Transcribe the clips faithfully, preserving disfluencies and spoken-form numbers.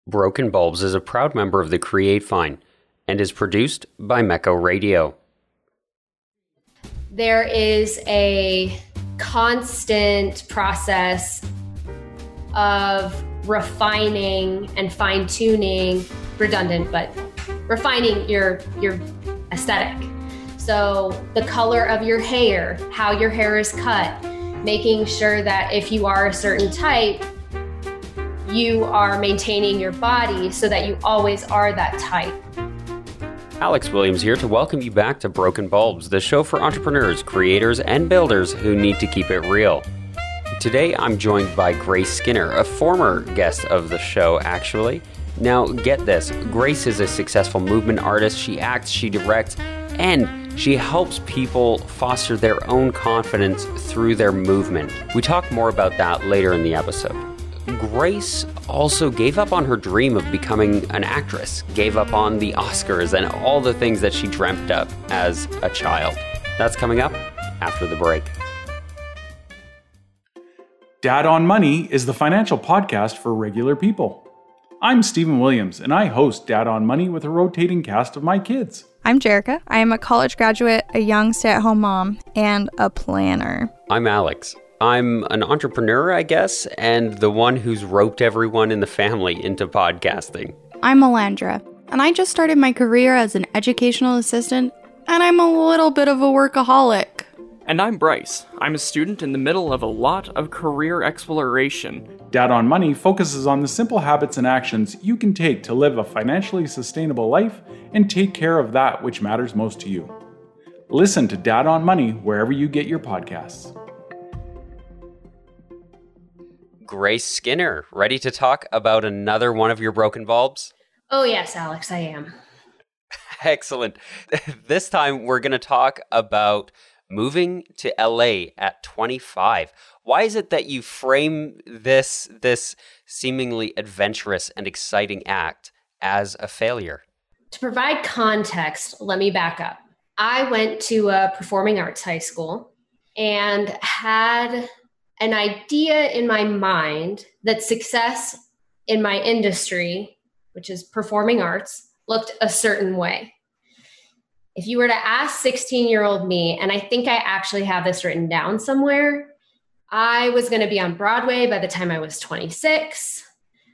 Broken Bulbs is a proud member of the Create Fine and is produced by Mecco Radio. There is a constant process of refining and fine-tuning, redundant, but refining your your aesthetic. So the color of your hair, how your hair is cut, making sure that if you are a certain type, you are maintaining your body so that you always are that type. Alex Williams here to welcome you back to Broken Bulbs, the show for entrepreneurs, creators, and builders who need to keep it real. Today, I'm joined by Grace Skinner, a former guest of the show, actually. Now, get this. Grace is a successful movement artist. She acts, she directs, and she helps people foster their own confidence through their movement. We talk more about that later in the episode. Grace also gave up on her dream of becoming an actress, gave up on the Oscars and all the things that she dreamt of as a child. That's coming up after the break. Dad on Money is the financial podcast for regular people. I'm Stephen Williams, and I host Dad on Money with a rotating cast of my kids. I'm Jerica. I am a college graduate, a young stay-at-home mom, and a planner. I'm Alex. I'm an entrepreneur, I guess, and the one who's roped everyone in the family into podcasting. I'm Melandra, and I just started my career as an educational assistant, and I'm a little bit of a workaholic. And I'm Bryce. I'm a student in the middle of a lot of career exploration. Dad on Money focuses on the simple habits and actions you can take to live a financially sustainable life and take care of that which matters most to you. Listen to Dad on Money wherever you get your podcasts. Grace Skinner, ready to talk about another one of your broken bulbs? Oh yes, Alex, I am. Excellent. This time we're going to talk about moving to L A at twenty-five. Why is it that you frame this this seemingly adventurous and exciting act as a failure? To provide context, let me back up. I went to a performing arts high school and had an idea in my mind that success in my industry, which is performing arts, looked a certain way. If you were to ask sixteen-year-old me, and I think I actually have this written down somewhere, I was going to be on Broadway by the time I was twenty-six.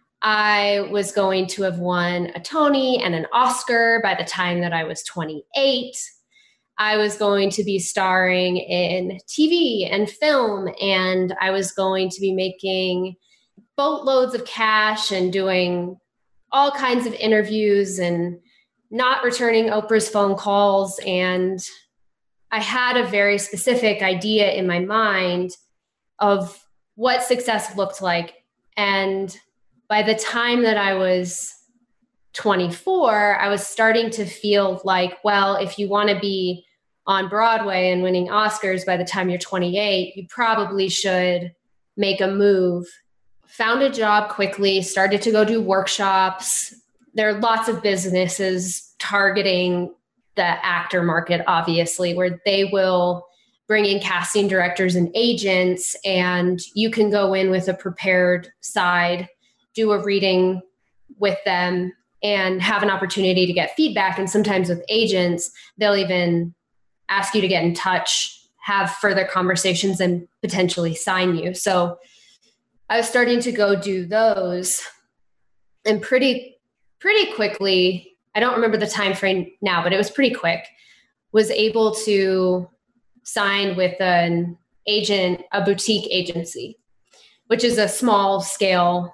I was going to have won a Tony and an Oscar by the time that I was twenty-eight. I was going to be starring in T V and film, and I was going to be making boatloads of cash and doing all kinds of interviews and not returning Oprah's phone calls. And I had a very specific idea in my mind of what success looked like. And by the time that I was twenty-four, I was starting to feel like, well, if you want to be on Broadway and winning Oscars by the time you're twenty-eight, you probably should make a move. Found a job quickly, started to go do workshops. There are lots of businesses targeting the actor market, obviously, where they will bring in casting directors and agents, and you can go in with a prepared side, do a reading with them, and have an opportunity to get feedback. And sometimes with agents, they'll even ask you to get in touch, have further conversations, and potentially sign you. So I was starting to go do those, and pretty pretty quickly, I don't remember the time frame now, but it was pretty quick, was able to sign with an agent, a boutique agency, which is a small scale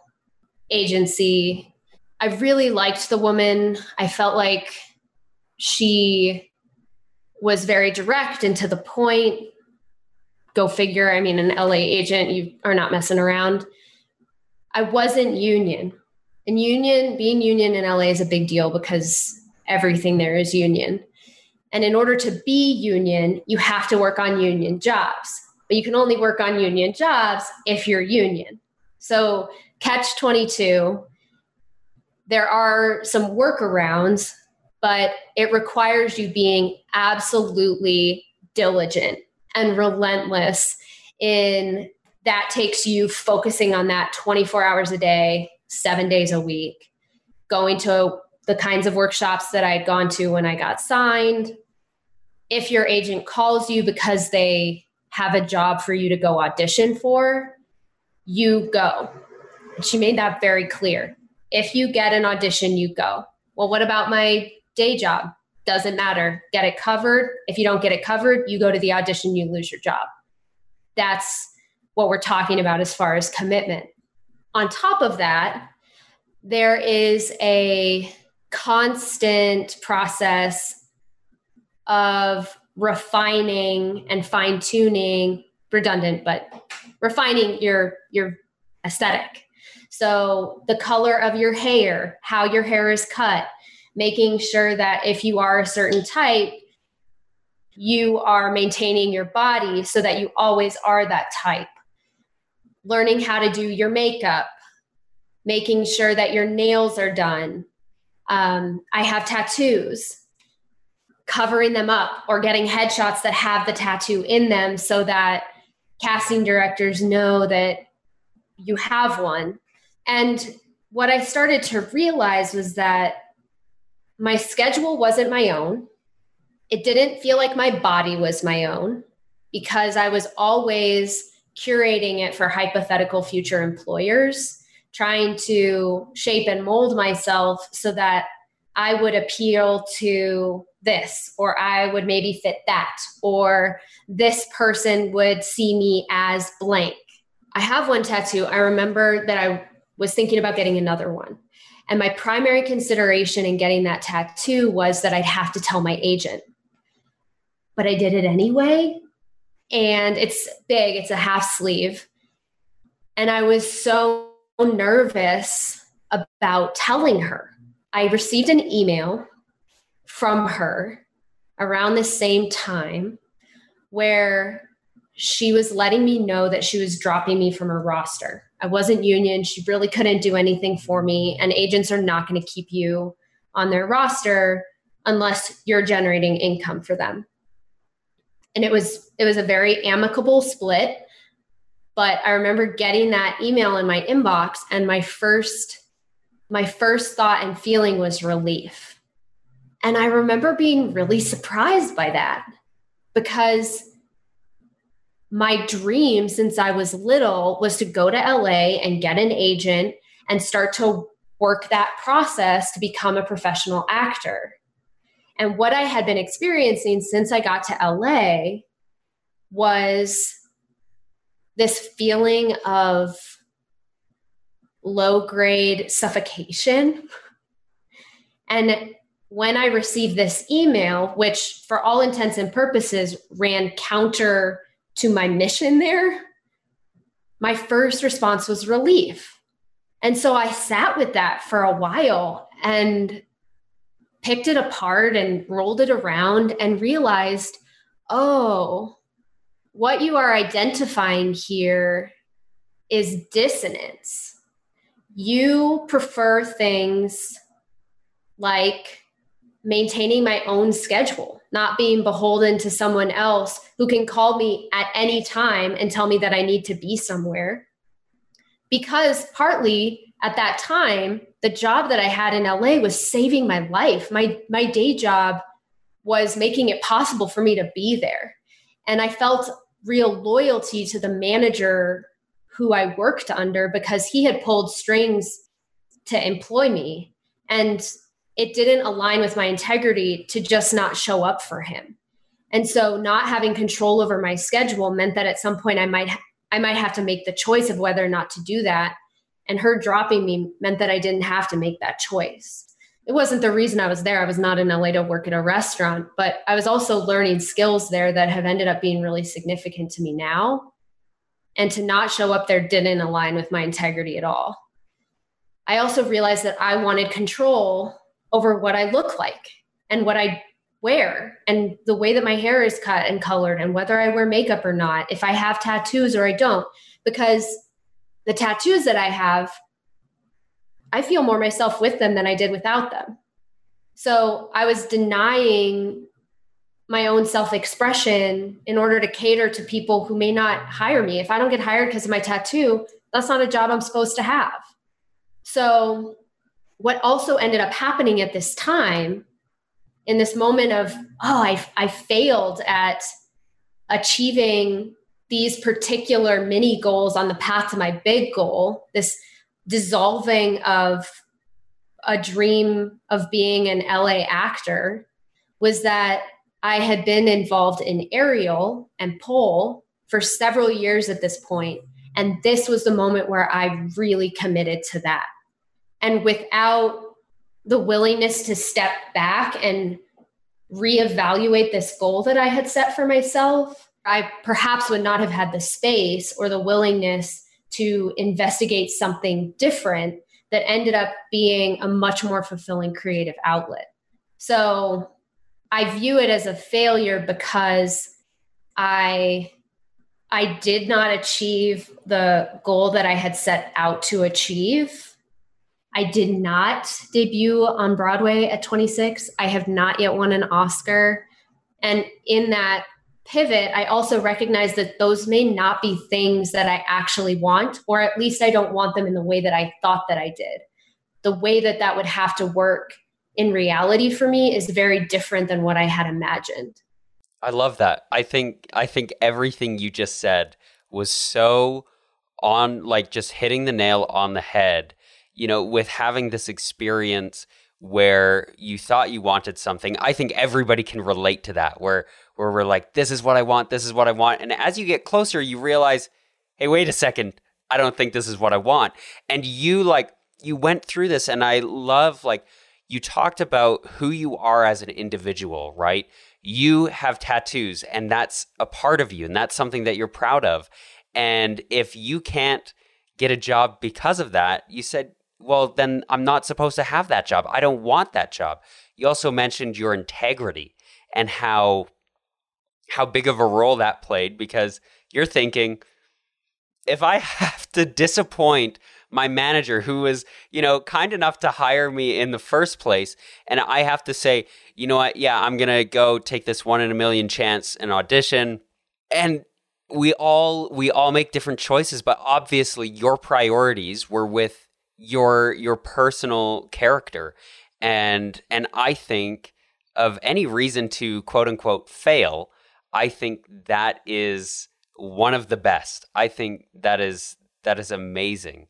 agency. I really liked the woman. I felt like she was very direct and to the point. Go figure. I mean, an L A agent, you are not messing around. I wasn't union. And union, being union in L A is a big deal because everything there is union. And in order to be union, you have to work on union jobs. But you can only work on union jobs if you're union. So catch twenty-two, there are some workarounds, but it requires you being absolutely diligent and relentless in that takes you focusing on that twenty-four hours a day, seven days a week. going to the kinds of workshops that I'd gone to when I got signed. If your agent calls you because they have a job for you to go audition for, you go. She made that very clear. If you get an audition, you go. Well, what about my day job? Doesn't matter. Get it covered. If you don't get it covered, you go to the audition, you lose your job. That's what we're talking about as far as commitment. On top of that, there is a constant process of refining and fine-tuning, redundant, but refining your, your aesthetic. So the color of your hair, how your hair is cut, making sure that if you are a certain type, you are maintaining your body so that you always are that type. Learning how to do your makeup, making sure that your nails are done. Um, I have tattoos, covering them up or getting headshots that have the tattoo in them so that casting directors know that you have one. And what I started to realize was that my schedule wasn't my own. It didn't feel like my body was my own because I was always curating it for hypothetical future employers, trying to shape and mold myself so that I would appeal to this, or I would maybe fit that, or this person would see me as blank. I have one tattoo. I remember that I was thinking about getting another one. And my primary consideration in getting that tattoo was that I'd have to tell my agent. But I did it anyway. And it's big. It's a half sleeve. And I was so nervous about telling her. I received an email from her around the same time where she was letting me know that she was dropping me from her roster. I wasn't union. She really couldn't do anything for me. And agents are not going to keep you on their roster unless you're generating income for them. And it was, it was a very amicable split. But I remember getting that email in my inbox, and my first, my first thought and feeling was relief. And I remember being really surprised by that, because my dream since I was little was to go to L A and get an agent and start to work that process to become a professional actor. And what I had been experiencing since I got to L A was this feeling of low-grade suffocation. And when I received this email, which for all intents and purposes ran counter to my mission there, my first response was relief. And so I sat with that for a while and picked it apart and rolled it around and realized, oh, what you are identifying here is dissonance. You prefer things like maintaining my own schedule, not being beholden to someone else who can call me at any time and tell me that I need to be somewhere. Because partly at that time, the job that I had in L A was saving my life. My, my day job was making it possible for me to be there. And I felt real loyalty to the manager who I worked under because he had pulled strings to employ me. And it didn't align with my integrity to just not show up for him. And so not having control over my schedule meant that at some point I might, ha- I might have to make the choice of whether or not to do that. And her dropping me meant that I didn't have to make that choice. It wasn't the reason I was there. I was not in L A to work at a restaurant, but I was also learning skills there that have ended up being really significant to me now. And to not show up there didn't align with my integrity at all. I also realized that I wanted control over what I look like and what I wear and the way that my hair is cut and colored and whether I wear makeup or not, if I have tattoos or I don't, because the tattoos that I have, I feel more myself with them than I did without them. So I was denying my own self-expression in order to cater to people who may not hire me. If I don't get hired because of my tattoo, that's not a job I'm supposed to have. So what also ended up happening at this time, in this moment of, oh, I, I failed at achieving these particular mini goals on the path to my big goal, this dissolving of a dream of being an L A actor, was that I had been involved in aerial and pole for several years at this point. And this was the moment where I really committed to that. And without the willingness to step back and reevaluate this goal that I had set for myself, I perhaps would not have had the space or the willingness to investigate something different that ended up being a much more fulfilling creative outlet. So I view it as a failure because I, I did not achieve the goal that I had set out to achieve. I did not debut on Broadway at twenty-six. I have not yet won an Oscar. And in that pivot, I also recognize that those may not be things that I actually want, or at least I don't want them in the way that I thought that I did. The way that that would have to work in reality for me is very different than what I had imagined. I love that. I think I think everything you just said was so on, like just hitting the nail on the head. You know, with having this experience where you thought you wanted something, I think everybody can relate to that, where where we're like, this is what I want, this is what I want. And as you get closer, you realize, hey, wait a second, I don't think this is what I want. And you like, you went through this, and I love, like, you talked about who you are as an individual, right? You have tattoos, and that's a part of you, and that's something that you're proud of. And if you can't get a job because of that, you said, well, then I'm not supposed to have that job. I don't want that job. You also mentioned your integrity and how how big of a role that played, because you're thinking, if I have to disappoint my manager who was, you know, kind enough to hire me in the first place, and I have to say, you know what, yeah, I'm going to go take this one in a million chance and audition. And we all we all make different choices, but obviously your priorities were with your your personal character. And and I think of any reason to quote unquote fail, I think that is one of the best. I think that is that is amazing.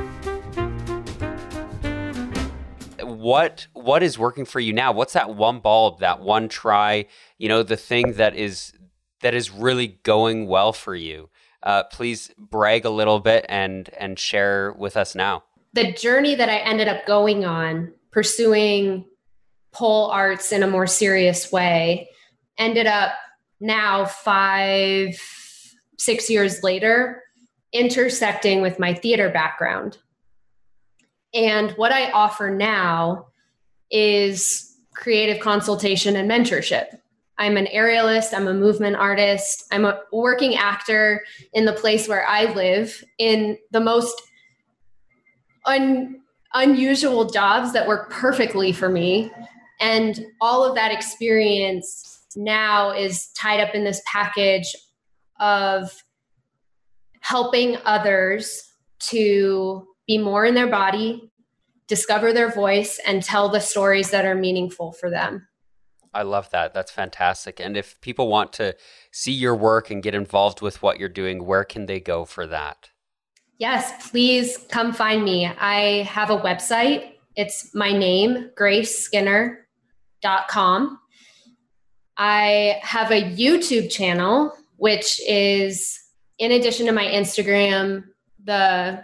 What what is working for you now? What's that one bulb, that one try, you know, the thing that is that is really going well for you? Uh, please brag a little bit and and share with us now. The journey that I ended up going on, pursuing pole arts in a more serious way, ended up now five, six years later, intersecting with my theater background. And what I offer now is creative consultation and mentorship. I'm an aerialist, I'm a movement artist, I'm a working actor in the place where I live, in the most un- unusual jobs that work perfectly for me. And all of that experience now is tied up in this package of helping others to be more in their body, discover their voice, and tell the stories that are meaningful for them. I love that. That's fantastic. And if people want to see your work and get involved with what you're doing, where can they go for that? Yes, please come find me. I have a website. It's my name, grace skinner dot com. I have a YouTube channel, which is, in addition to my Instagram, the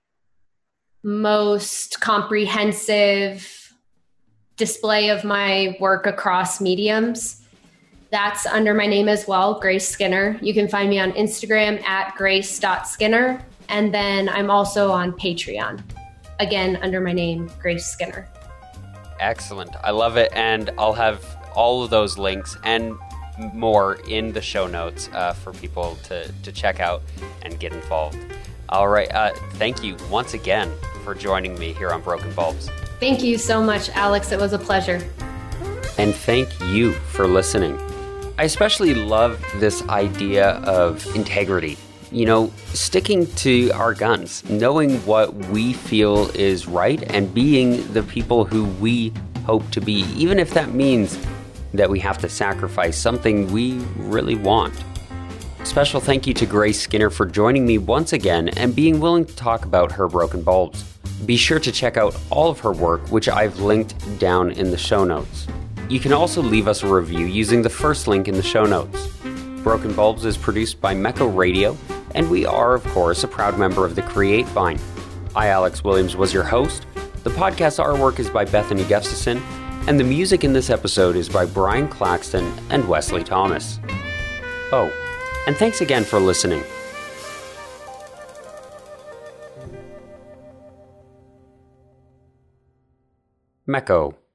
most comprehensive display of my work across mediums. That's under my name as well, Grace Skinner. You can find me on Instagram at grace dot skinner. And then I'm also on Patreon, again, under my name, Grace Skinner. Excellent. I love it. And I'll have all of those links and more in the show notes uh, for people to, to check out and get involved. All right. Uh, thank you once again for joining me here on Broken Bulbs. Thank you so much, Alex. It was a pleasure. And thank you for listening. I especially love this idea of integrity, You know, sticking to our guns, knowing what we feel is right, and being the people who we hope to be, even if that means that we have to sacrifice something we really want. Special thank you to Grace Skinner for joining me once again and being willing to talk about her broken bulbs. Be sure to check out all of her work, which I've linked down in the show notes. You can also leave us a review using the first link in the show notes. Broken Bulbs is produced by Mecco Radio, and we are, of course, a proud member of the Create Vine. I, Alex Williams, was your host. The podcast artwork is by Bethany Gustafson, and the music in this episode is by Brian Claxton and Wesley Thomas. Oh, and thanks again for listening. Mecco.